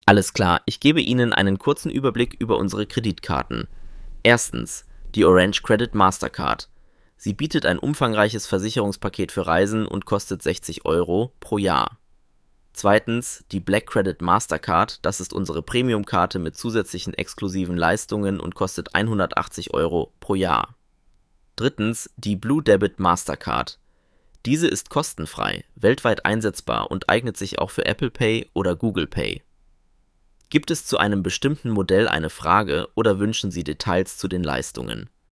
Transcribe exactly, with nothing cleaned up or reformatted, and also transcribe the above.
Alles klar, ich gebe Ihnen einen kurzen Überblick über unsere Kreditkarten. Erstens, die Orange Credit Mastercard. Sie bietet ein umfangreiches Versicherungspaket für Reisen und kostet sechzig Euro pro Jahr. Zweitens, die Black Credit Mastercard, das ist unsere Premium-Karte mit zusätzlichen exklusiven Leistungen und kostet hundertachtzig Euro pro Jahr. Drittens, die Blue Debit Mastercard. Diese ist kostenfrei, weltweit einsetzbar und eignet sich auch für Apple Pay oder Google Pay. Gibt es zu einem bestimmten Modell eine Frage oder wünschen Sie Details zu den Leistungen?